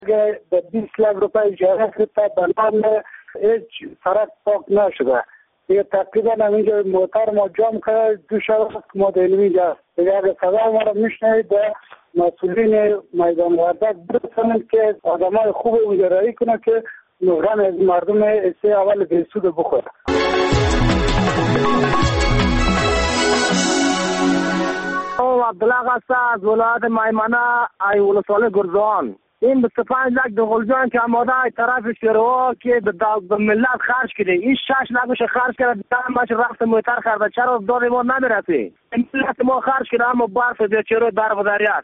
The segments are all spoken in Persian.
که به 20 لک روپای اجاره کرده بنام هیچ سرک پاک نشده. دیگه تقریبا همینجا موتر ما جام کرده 2 شب ما دلیمیجا دیگه صدا ما را میشنوید به مسئولین میدان وردک برسانند که آدمای خوب اونجا رایی کنه که نوران از مردم ایسه اول بیسود بخوره. عبدالله قصه از ولایت میمنه ای ولسوالی گرزوان. این 25 لک دغلجان که آماده ای طرف شروع که به ملت خرج کرده، این 6 لکش خرج کرده دامش رفت موتر خرده، چرا دور ما نمیرسی؟ ملت ما خرج کرده اما برف بیچاره در بدریات.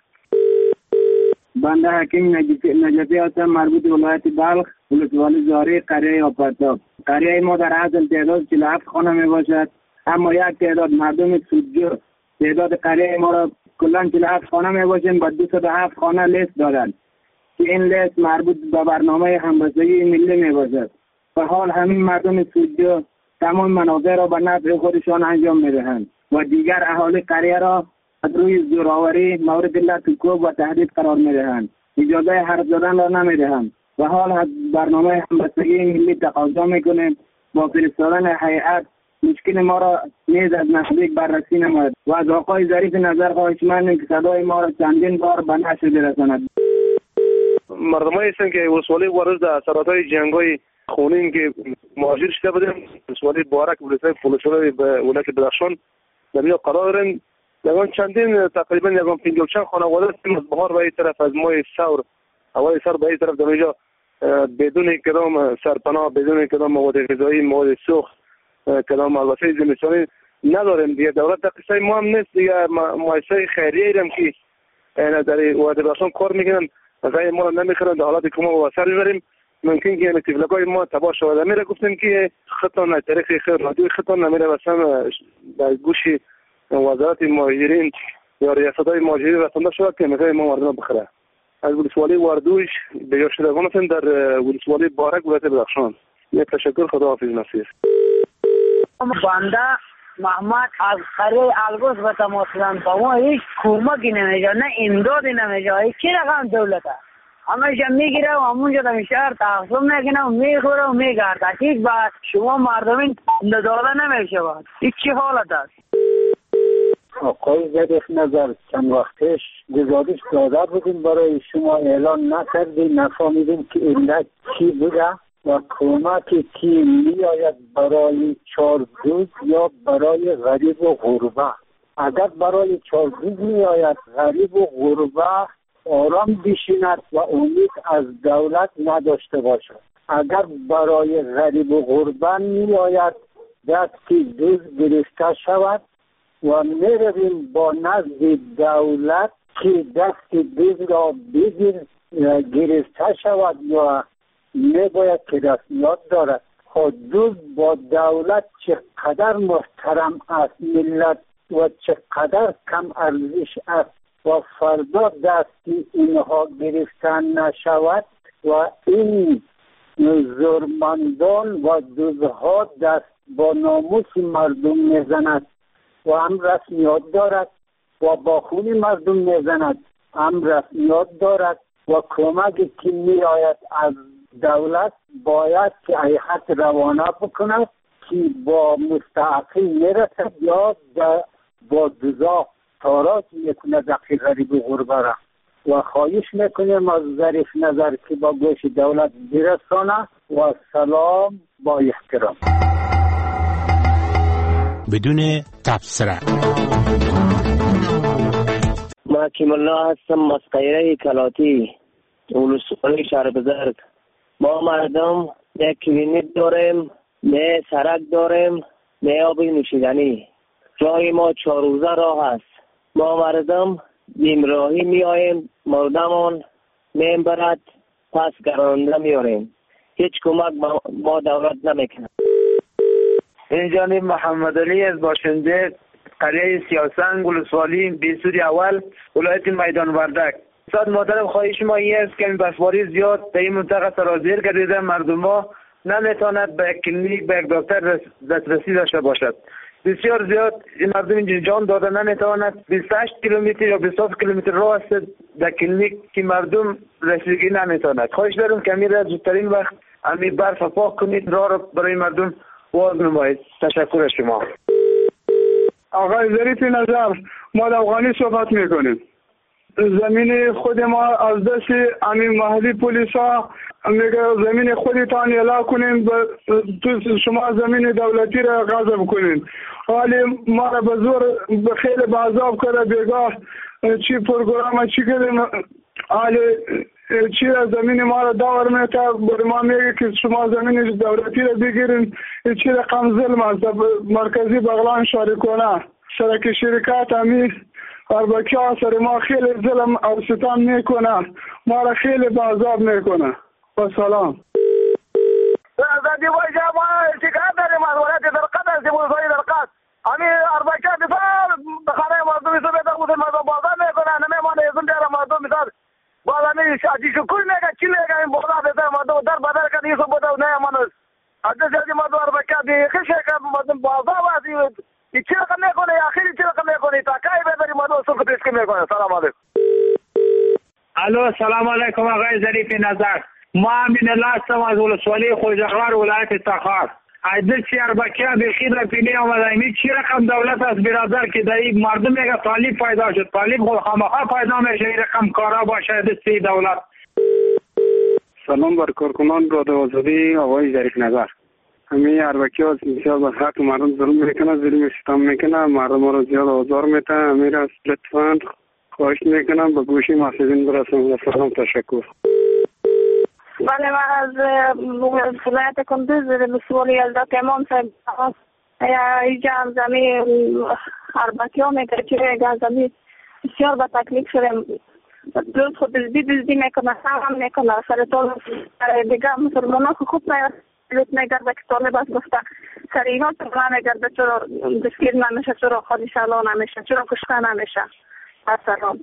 بنده حکیم نجفی هستم، مربوط ولایت بلخ، ولسوالی زاری، قریه آپارتاب. قریه ما در اصل تعداد 47 خانه می باشد، اما یک تعداد مردم سودجو تعداد قریه ما را کلا 47 خانه می باشند و 207 خانه لیست دارند که این لیست مربوط به برنامه همبستگی ملی می باشد. به حال همین مردم سودجو تمام منافع را به نفع خودشان انجام می دهند و دیگر اهالی قریه را از روی زوراوری مورد لطکوب و تهدید قرار می دهند. اجازه حرف زدن را نمی دهند و حال از برنامه همبستگی ملی تقاضا می کنیم با فرستادن هیئت مشکل ما را نیز از نزدیک بررسی نماید و از آقای ظریف نظر خواهشمندیم که صدای ما را چندین بار به نشر برساند. مردمایی هستند که ولسوالی وارد اثرات‌های جنگ‌های خونین که مهاجر شده بودیم، ولسوالی بارک ولسوالی به ولایت بدخشان در اینجا قرار داریم. یگان چندین تقریبا یگان 50 چند خانواده از بهار به این طرف از ماه ثور اول سر به این طرف در اینجا بدون کدام سرپناه، بدون کدام مواد غذایی، مواد سوخت، کدام البته زمستانی نداریم. دیگه دولت در قصه ما هم نیست، دیگه مؤسسه خیریه ایرم که در ولایت بدخشان کار میکنن، غیر ما را نمیخورن، در حالت که ما واسر میبریم. ممکن که تفلکای ما تباه شود. میره گفتیم که خطان از طریق خیر رادیو خطان نمیره واسه در گوش وزارت مهاجرین یا ریاست‌های مهاجرین رسانده شود که میگه ما مردم بخره. از ولسوالی واردوش به جا شدگان هستند در ولسوالی بارک ولایت بدخشان. یک تشکر، خداحافظ نصیر. بنده محمد از قریه الگوز به تماس دادن با ما هیچ کمکی نمیجا، نه امدادی نمیجا. چی رقم دولته همه‌شا میگیره و همونجا در شهر تقسیم میکنه و میخوره و میگرده. هیچ با شما مردمین داده نمیشه. این چی حالت است؟ آقای ظریف نظر چند وقتش گزارش داده بودیم برای شما، اعلان نکردیم، نفهمیدیم که علت چی بوده و کمکی که میآید برای چارگوز یا برای غریب و غربه. اگر برای چارگوز میآید غریب و غربه آرام بشیند و امید از دولت نداشته باشد. اگر برای غریب و غربه میآید دستی دوز گرفته شود و میرویم با نزد دولت که دست دوز را گرفته شود و میباید که رسمیات دارد. دوز با دولت چقدر محترم است ملت و چقدر کم ارزش است و فردا دستی اینها گرفتن نشود و این زورمندان و دوزها دست با ناموس مردم میزند و هم رسمیات دارد و با خون مردم میزند، هم رسمیات دارد و کمکی که می آید از دولت باید که هیئت روانه بکند که با مستحقین میرسد یا با دوزا تاراج میکنه دقیق غریب و غربه را. و خواهش میکنیم از ظریف نظر که با گوش دولت برسانه و سلام با احترام. بدون تبصره. ما حکیم الله هستم از قریه کلاتی، ولسوالی شهر بزرگ. ما مردم نه کلینیک داریم، نه سرک داریم، نه آب نوشیدنی. جای ما 4 روزه راه است. ما مردم بیمراهی میاییم، مردمان میبرد، پس گرانده میاریم. هیچ کمک ما دولت نمیکنه. اینجا محمد علی از باشنده قریه سیاسنگ، ولسوالی بیسوری اول، ولایت میدان وردک. صد محترم خواهش ما این است که این بسواری زیاد در این منطقه سرازیر گردیده، مردم ها نمیتواند به کلینیک به یک دکتر دسترسی داشته باشد. بسیار زیاد این مردم اینجا جان دادن نمیتواند. 28 کیلومتر یا 27 کیلومتر راه است در کلینیک که مردم رسیدگی نمیتواند. خواهش دارم که امیر زودترین وقت امیر برف پاک کنید، راه را برای مردم باز نمایید. تشکر از شما. آقای ظریف نظر، ما در افغانی صحبت میکنیم. زمین خود ما از دست امین محلی پلیس ها میگه زمین خودتان اعلام کنین، تو شما زمین دولتی را غصب کنین. حالی ما را به زور خیلی به عذاب کرده، بیگاه چی پروگرام چی کردیم، حالی چی زمین ما را دور میته، بر ما میگه که شما زمین دولتی را بگیرین. چی رقم ظلم است. مرکزی بغلان شارکانه شرک شرکت امیر اربکی ها سر ما خیلی ظلم و ستم میکنه، ما را خیلی به عذاب میکنه. با سلام. زدی وای جمع شکایت داریم از ولایت درقد از موضوعی درقد. همین اربکی مثال بخانه مردمی سو بیتا بود مردم بازار میکنه، نمیمانه ازون دیره مردم مثال بازمی شادی شکوی میگه چی میگه این بازار بیتا مردم در بدر کنی سو بوده و نیمانه از جدی مردم اربکی بیخی شکایت مردم بازار واسی چی رقم میکنه، آخری چی رقم میکنه، تاکای بداری مردم سو کتیسکی میکنه. سلام علیکم. الو سلام علیکم آقای ظریف نظر. ما امین الله هستم از ولسوالی خوجغار ولایت تخار. عدل اربکی بخیر رفینی آمده. این چی رقم دولت از برادر که در این مردم میگه طالب پیدا شد، طالب خامخا پیدا میشه، این رقم کارا باشه دستی دولت. سلام بر کارکنان رادیو آزادی آقای ظریف نظر. همین اربکی ها بسیار به حق مردم ظلم میکنه، ظلم ستم میکنه، مردم را زیاد آزار میده. امیر از لطفاً خواهش میکنم به گوشی محسوبین برسون. سلام، تشکر. بله، من از ولایت کندوز مسئول یلدا امام صاحب اینجا هم زمین اربکی ها میگه که زمین بسیار به تکلیف شدیم. دوست خود دزدی میکنه، هم میکنه، سر طول دیگه مسلمان ها خوب میگرده که طالب است گفته سر اینا طول نمیگرده، چرا دستگیر نمیشه، چرا خودش اعلان نمیشه، چرا کشته نمیشه. سلام.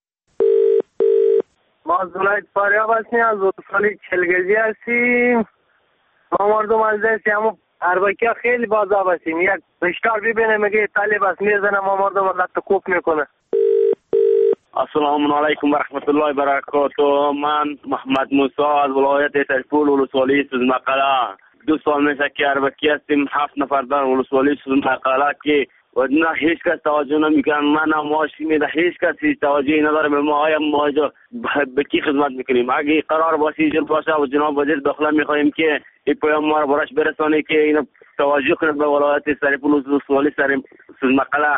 ما از ولایت فاریاب هستیم، از ولسوالی چلگزی هستیم. ما مردم از دست همون اربکی ها خیلی بازاب هستیم. یک بشکار ببینه میگه طالب است میزنه، ما مردم را کوپ میکنه. السلام علیکم و رحمت الله و برکاته. من محمد موسی از ولایت تشپول ولسوالی سوزمقاله. 2 سال میشه که اربکی هستیم، 7 نفر در ولسوالی سوزمقاله که و نه هیچ کس توجه نمیکنن. من معاشی میده، هیچ کس هیچ توجهی نداره. ما به کی خدمت میکنیم؟ اگه قرار باشه جل باشه و جناب وزیر داخله میخواهیم که این پیام ما رو براش برسانه که اینو توجه کنه به ولایت سرپل ولسوالی سوزمقاله.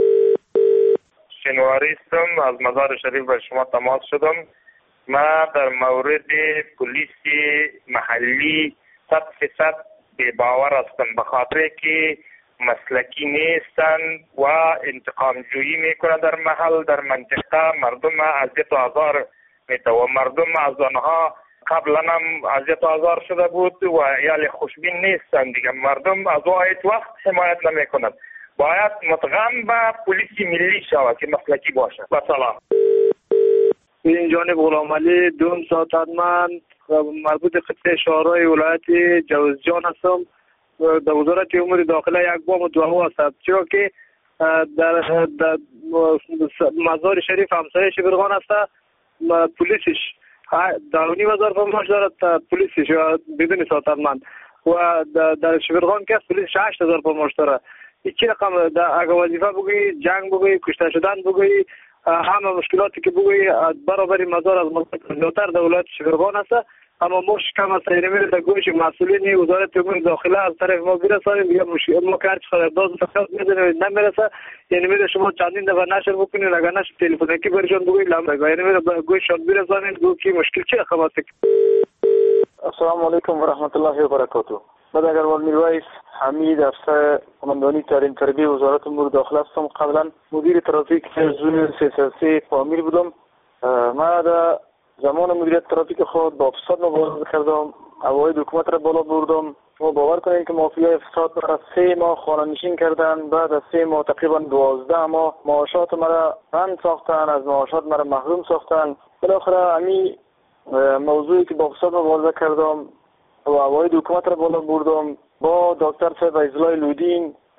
شنواری هستم، از مزار شریف به شما تماس شدم. ما در مورد پلیس محلی 100% بی باور هستم، به خاطر که مسلکی نیستند و انتقام جویی میکنه در محل، در منطقه. مردم اذیت و آزار میده و مردم از آنها قبلا هم اذیت و آزار شده بود و یعنی خوشبین نیستند دیگه. مردم از هیچ وقت حمایت نمیکنند. باید متقام به پلیس ملی شود که مسلکی باشه. و سلام. این جانب غلام علی دوم ساعتمند مربوط قطعه شهرهای ولایت جوزجان هستم. در وزارت امور داخله یک بام و دعوا هست، چرا که در مزار شریف همسایه شبرغان هست. پلیسش 2,500 فرماش دارد، پلیسش بدون ساعتمند و در شبرغان که پلیسش 8,000 فرماش دارد. چی رقم اگه وظیفه بگویی، جنگ بگویی، کشته شدن بگویی، همه مشکلاتی که بگویی برابری مزار از مزار در ولایت شبرغان هست. اما ما کم است اینمی در گوش مسئولین وزارت امور داخله از طرف ما برسانیم. یا ما که هرچی خواهد فقط میزنیم نمیرسه. یعنی میره شما چندین دفعه نشر بکنید، اگر نشر تلفنکی برشان بگویید لامبگاه، یعنی میره به گوششان برسانید گو که مشکل چی رقم است. السلام علیکم و رحمت الله و برکاته. من اگروال میرویس حمید افسر قماندانی تعلیم تربیه وزارت امور داخله هستم. قبلا مدیر ترافیک زون 333 فامیل بودم. من در زمان مدیریت ترافیک خود با فساد مبارزه کردم، عواید حکومت را بالا بردم. شما باور کنید که مافیای فساد را 3 ماه خانه نشین کردن، بعد از 3 ماه تقریبا 12 ماه معاشات مرا بند ساختن، از معاشات مرا محروم ساختن. بالاخره همین موضوعی که با فساد مبارزه کردم و عواید حکومت را بالا بردم، با دکتر صاحب ایزلای لودین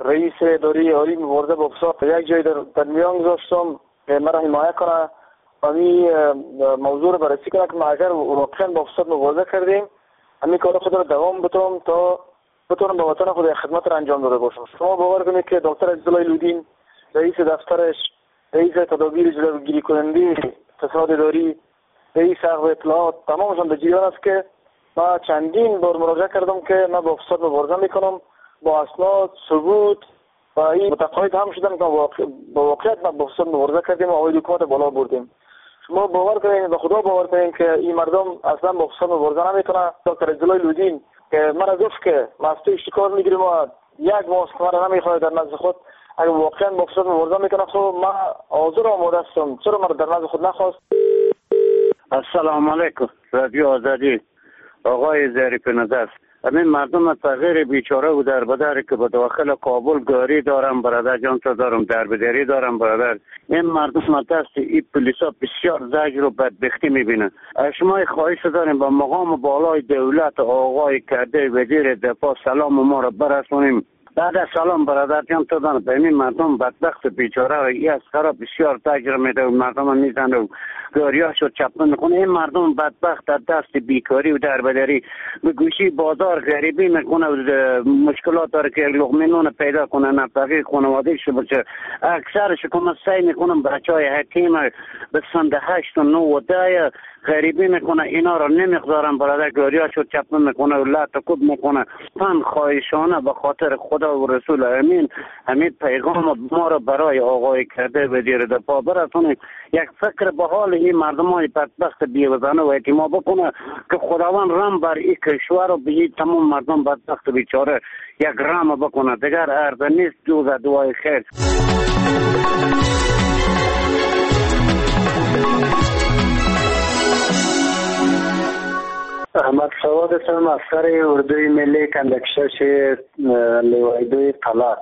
رئیس اداره عالی مبارزه با فساد یک جای در میان گذاشتم مرا حمایت کنه و موضوع رو بررسی کنه که ما اگر واقعا با فساد مبارزه کردیم همین کار خود رو دوام بدم تا بتونم به وطن خود خدمت را انجام داده باشم. شما باور کنید که دکتر عزیزالله لودین رئیس دفترش، رئیس تدابیر جلوگیری کننده فساد اداری، رئیس عقب اطلاعات تمامشان در جریان است که ما چندین بار مراجعه کردم که من با فساد مبارزه میکنم با اسناد، ثبوت و این متقاعد هم شدم که با واقعیت ما با فساد مبارزه کردیم و آقای حکومت بالا بردیم. شما باور کنید، به خدا باور کنید که این مردم اصلا با فساد مبارزه نمیکنه. دکتر عزیزالله لودین که من گفت که ما از تو شکار میگیریم و یک ماه کار نمیخواد در نزد خود، اگر واقعا با فساد مبارزه میکنه خب ما حاضر و آماده هستم، چرا من در نزد خود نخواست؟ السلام علیکم رادیو آزادی. آقای ظریف نظر، همین مردم تغییر بیچاره و دربدری که به داخل کابل گاری دارم برادر جان، تو دارم دربدری دارم برادر، این مردم دست این پلیسا بسیار زجر و بدبختی میبینن. شما خواهش داریم با مقام بالای دولت آقای کرده وزیر دفاع سلام ما را برسونیم. بعد از سلام برادر جان، تو دارم به این مردم بدبخت بیچاره و این اسکرا بسیار تاجر میده و مردم میزنه و گاریاشو چپن میکنه. این مردم بدبخت در دست بیکاری و دربدری به گوشی بازار غریبی میکنه و مشکلات داره که لقمه نون پیدا کنه، نفقه خانواده شو بچه. اکثرش که من سعی میکنم بچه های حکیم به سند 8 و 9 و 10 غریبی میکنه، اینا رو نمیخذارم برادر، گاریاشو چپن میکنه و لط کود میکنه. من خواهشانه به خاطر خدا و رسول امین همین پیغام ما رو برای آقای کرده وزیر دفاع برسونید، یک فکر به حال این مردمای بدبخت بی‌وطن و اعتماد بکنه که خداوند رحم بر این کشور و به تمام مردم بدبخت بیچاره یک رحم بکنه. دیگر عرض نیست جز دعای خیر. احمد سواد اسم افسر اردوی ملی کندکشش لوای 2 طلا.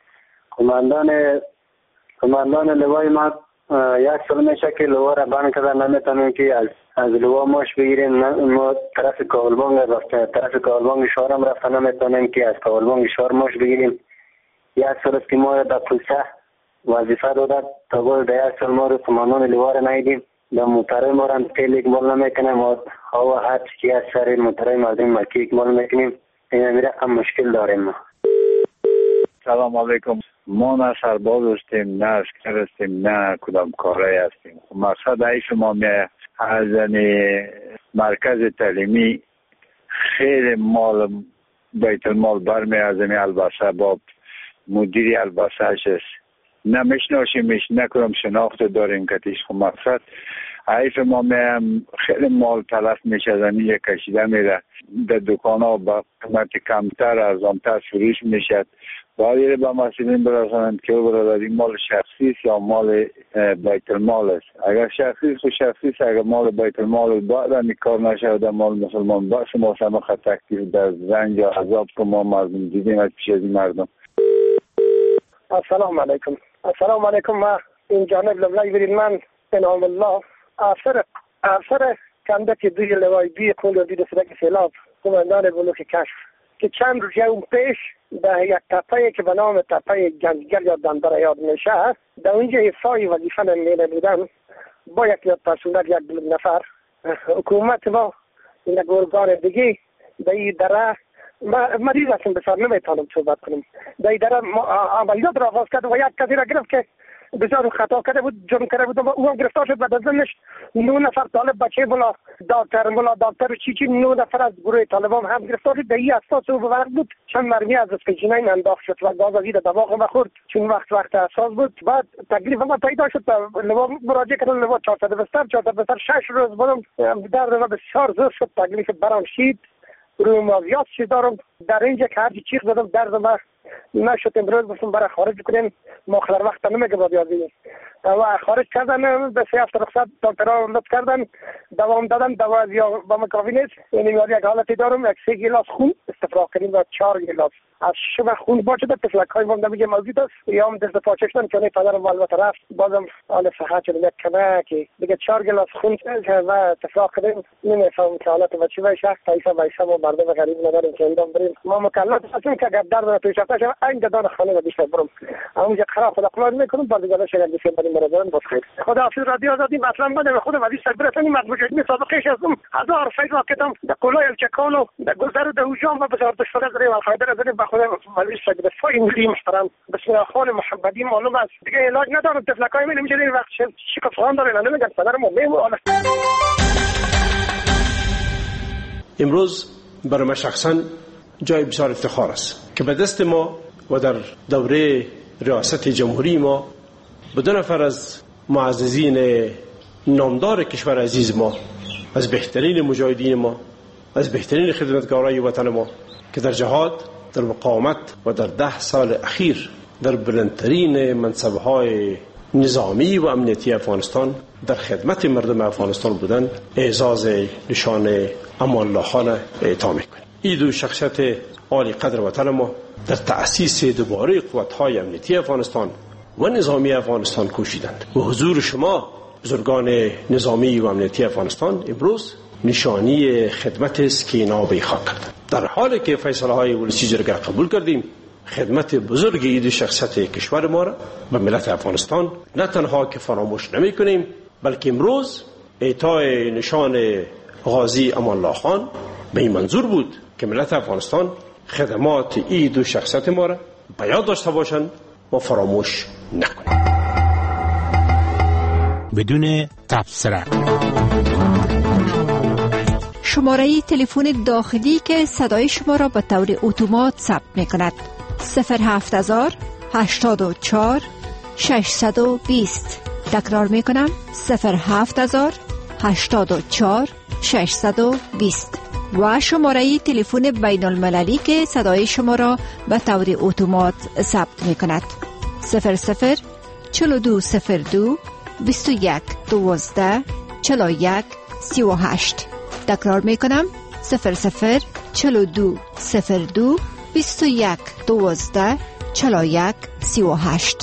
کماندان لوای ما یک سال میشه که لوا را بند کردن، نمیتونیم که از لوا ماش بگیریم. ما طرف کابلبانگ رفتن، طرف کابلبانگ شهر هم رفتن، نمیتونیم که از کابلبانگ شهر ماش بگیریم. یک سال است که ما در پوسه وظیفه دادن تا بود در یک سال ما رو کماندان لوا را ندیدیم. در موتره ما را تیل اکمال نمیکنیم، هوا هر چی از سر موتره مردم مکی اکمال میکنیم. این میره هم مشکل داریم ما. سلام علیکم. ما نه سرباز هستیم، نه اسکر هستیم، نه کدام کارای هستیم. مقصد ای شما میه از مرکز تعلیمی خیلی مال بیت المال برمی از این الباسه با مدیری الباسه است، نمیشناسیمش، نکنم شناخت داریم کتیش. خب مقصد حیف ما میم خیلی مال تلف میشه از این کشیده میره در دکان ها با قیمت کمتر ارزانتر فروش میشد. باید به مسئولین برسانند که برادر این مال شخصی است یا مال بیت المال است. اگر شخصی است و شخصی است، اگر مال بیت المال بعد این کار نشود مال مسلمان باشه، ما سمخ تکلیف در زنج یا عذاب که ما مردم دیدیم از پیش از این مردم. السلام علیکم. السلام علیکم. ما این جانب لبلای برید، من انعام الله افسر کندک دوی لوای 2 کل و 2 سرک سیلاب، کماندان بلوک کشف، که چند روز پیش در یک تپه که به نام تپه گنجگر یا دنبره یاد میشه، در اونجا حفای وظیفه نمیده بودم با یک پرسونل 1 نفر. حکومت ما یک ارگان دیگه در این دره مریض هستم، بسیار نمیتونم صحبت کنم. در این دره عملیات را آغاز کرد و یک کسی را گرفت که بسیار خطا کرده بود، جرم کرده بود و او هم گرفتار شد. بعد از ذنش 9 نفر طالب بچه ملا دکتر چی 9 نفر از گروه طالبان هم گرفتار شد. در این اساس او بورق بود چند مرمی از اسکجینین انداخت شد و گاز ازید دماغ ما خورد، چون وقت اساس بود. بعد تکلیف ما پیدا شد، لوا مراجعه کردن، لوا 400 بستر 6 روز بودم، درد ما بسیار زور شد، تکلیف برام شید. رومازیات چیز دارم در اینجا که هرچی چیخ زدم درد ما نشد. امروز بسیم برای خارج کنیم، ماخر وقت نمیگه با بیازی و خارج کردن به 3 هفته رخصت دکترها لطف کردن، دوام دادن، دوا یا با مکافی نیست. یعنی یک حالتی دارم، 3 گلاس خون استفراغ کنیم و 4 گلاس از شما خون باشه. در تفلک های من نمیگه موجود است یا هم دست پاچه شدن چون پدرم البته رفت، بازم حال صحت شد یک کمکی دیگه 4 گلاس خون و تفراغ کنیم. نمیفهم که حالت بچه و شخص تایسا و مردم غریب نداریم که اندام بریم. ما مکلف هستیم که اگر درد توی شخص نشم این دادان خانه و بیشتر برم اونجا خراب خدا قلال میکنم بعد دیگه شگر دیگه بریم برادران باز خیر خدا حافظ رادیو آزادی مثلا بده خودم ولی سربرتنی مجموعه سابقه شدم هزار فیضا کتم در قلای الچکانو در گذر دهوجان و بزار دشفره زری و خیبر زری به خودم ولی سربرت فاین گلی محترم بسم الله خان محمدی معلوم است دیگه علاج ندارم تفلکای من نمیشه این وقت شکف خان داره نمیگن پدرم میمونه. امروز برای من شخصا جای بسیار افتخار است که به دست ما و در دوره ریاست جمهوری ما به 2 نفر از معززین نامدار کشور عزیز ما، از بهترین مجاهدین ما، از بهترین خدمتگارای وطن ما که در جهاد، در مقاومت و در 10 سال اخیر در بلندترین منصب‌های نظامی و امنیتی افغانستان در خدمت مردم افغانستان بودن، اعزاز نشان امان الله خان اعطا میکنیم. این 2 شخصیت عالی قدر وطن ما در تأسیس دوباره قوت‌های امنیتی افغانستان و نظامی افغانستان کوشیدند و حضور شما بزرگان نظامی و امنیتی افغانستان امروز نشانی خدمت است که اینا به خاک کردند. در حالی که فیصله‌های ولسی جرگه قبول کردیم، خدمت بزرگ این شخصیت کشور ما را به ملت افغانستان نه تنها که فراموش نمی کنیم، بلکه امروز اعطای نشان غازی امان الله خان به این منظور بود که ملت افغانستان خدمات این 2 شخصیت ما را به یاد داشته باشند و فراموش نکنند. بدون تبصره شماره تلفن داخلی که صدای شما را به طور اتومات ثبت می کند 07000 84 620. تکرار می کنم 07000 84 620 و شماره تلفن بین المللی که صدای شما را به طور اتومات ثبت می کند 00 4202 21 12 41 38. تکرار می کنم 00 4202 21 12 41 38.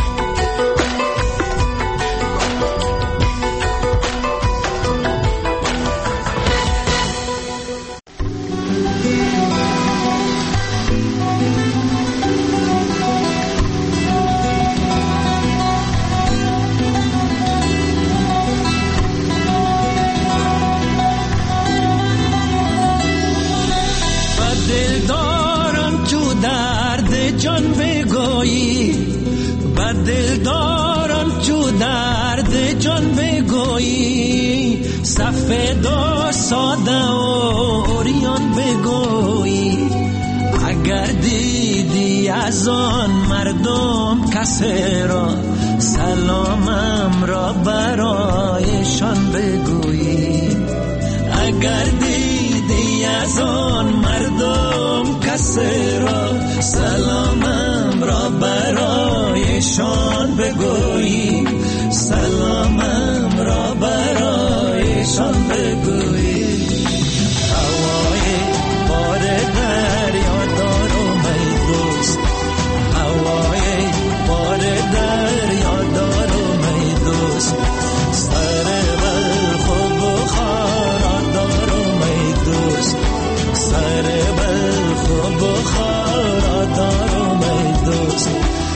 سفید و ساده و اوریان بگویی اگر دیدی از آن مردم کسی را سلامم را برایشان بگویی اگر دیدی از آن مردم کسی را سلامم را برایشان بگویی سلامم را برایشان بگویی هوای بار دریا دارم ای دوست هوای بار دریا دارم ای دوست سر بلخ و بخارا دارم ای دوست سر بلخ و بخارا دارم ای دوست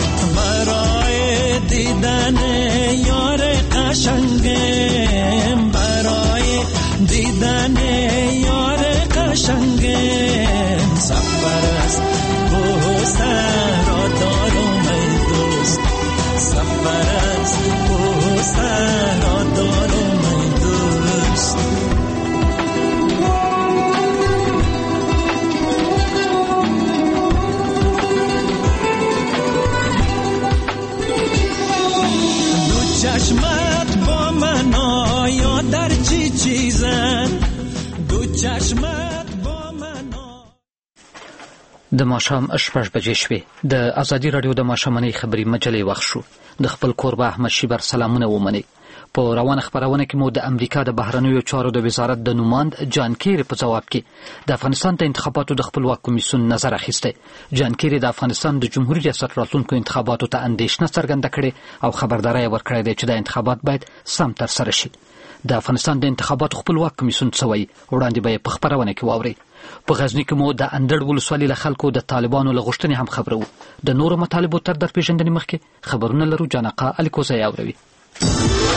برای دیدن یار قشنگم برای دیدن یار قشنگم سفر است به صحرا دارم ای دوست سفر است به صحرا دارم ای دوست چشمت با من آیا در چی چیزن دو چشمت با من د ماښام 6 بجې شوې د ازادي رادیو د ماښامنۍ خبري مجلې وخت شو د خپل کوربه احمد شیبر سلامونه ومني په روانه خبرونه کې مو د امریکا د بهرنیو چارو د وزارت د نوماند جان کیری په جواب کې د افغانستان د انتخاباتو د خپلواک کمیسیون نظر اخیسته. جان کیری د افغانستان د جمهوریت ریاست راتلونکو انتخاباتو ته اندېښنه څرګنده کړې او خبرداري ورکړې ده چې د انتخابات باید سم ترسره شي. د افغانستان د انتخاباتو خپلواک کمیسیون څه وایي، وړاندې به یې په خپرونه کې واورئ. په غزني کې مو د اندړ ولسوالۍ له خلکو د طالبانو له غوښتنې هم خبرو. د نورو مطالبو تر درپېژندنې مخکې خبرونه لرو. جانقه الیکوزی اوروي.